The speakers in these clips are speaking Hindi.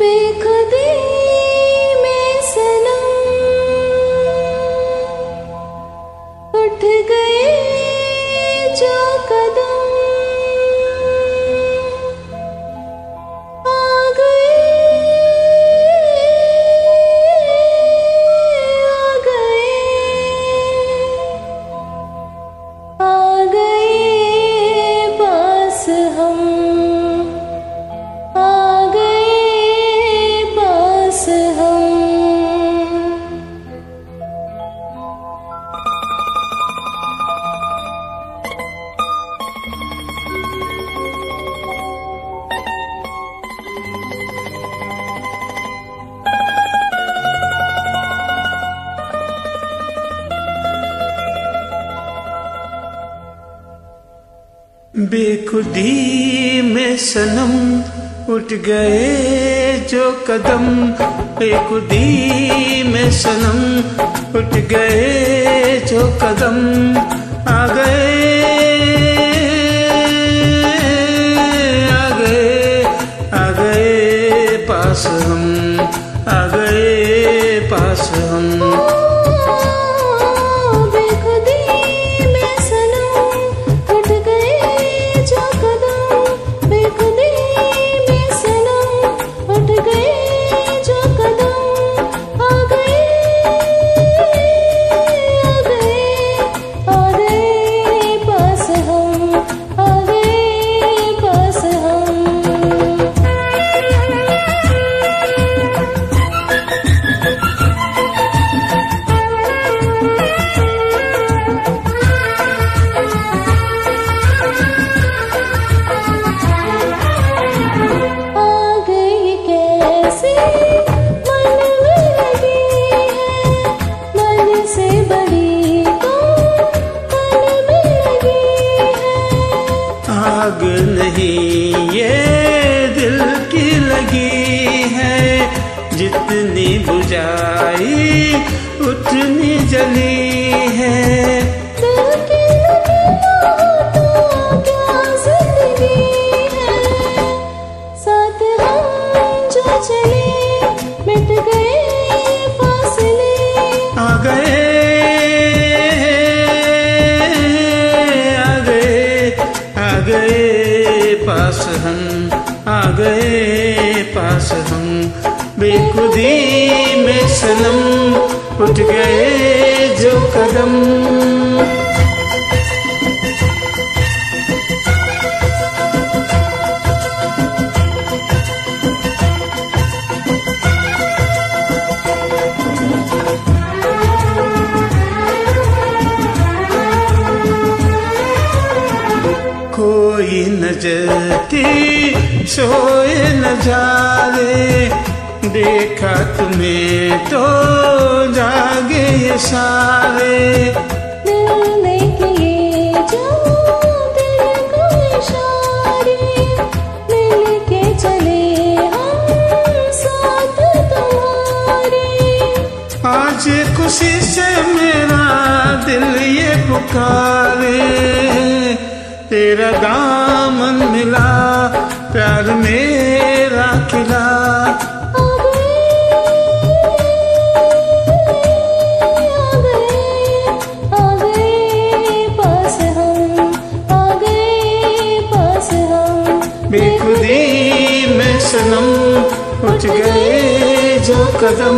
बेखुदी में सनम उठ गए जो कदम आ गए पास हम आ गए पास हम। बेखुदी में सनम उठ गए जो कदम, बेखुदी में सनम उठ गए जो कदम, आ गए आ गए आ गए पास हम, आ गए पास हम। आग नहीं ये दिल की लगी है, जितनी बुझाई उतनी जली है। दिल की लगी तो क्या जिंदगी है, साथ हम जो चले मिट गए फासले, आ गए पास हम, आ गए पास हम। बेखुदी में सनम उठ गए जो कदम। कोई नजर थी सोए न जागे, देखा तुम्हें तो जागे ये सारे। दिल ने किए जो दिल को इशारे, मिल के चले हम साथ तुम्हारे। आज खुशी से मेरा दिल ये पुकारे, तेरा दामन मिला प्यार मेरा खिला। आ गए पास हम, आ गए पास हम। बेखुदी में सनम उठ गए जो कदम।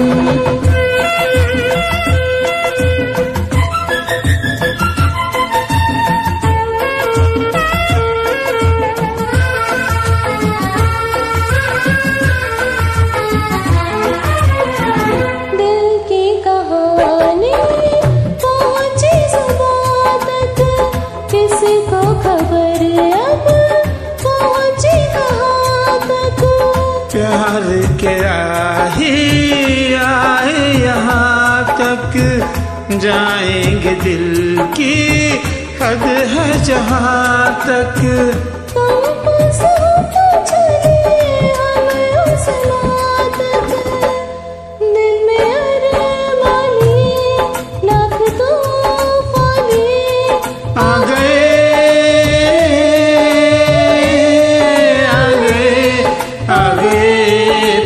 प्यार के राही आए यहाँ तक, जाएंगे दिल की हद है जहाँ तक। दिल में अरमानी लाख तूफानी, आ गए आ गए आ गए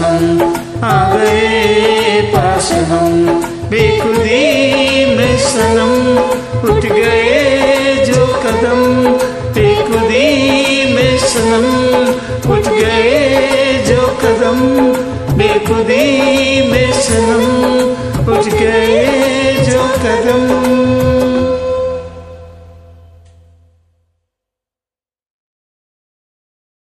हम आ गए पास हम, बेखुदी में सनम उठ गए जो कदम, बेखुदी में सनम उठ गए जो कदम, बेखुदी में सनम उठ गए जो कदम।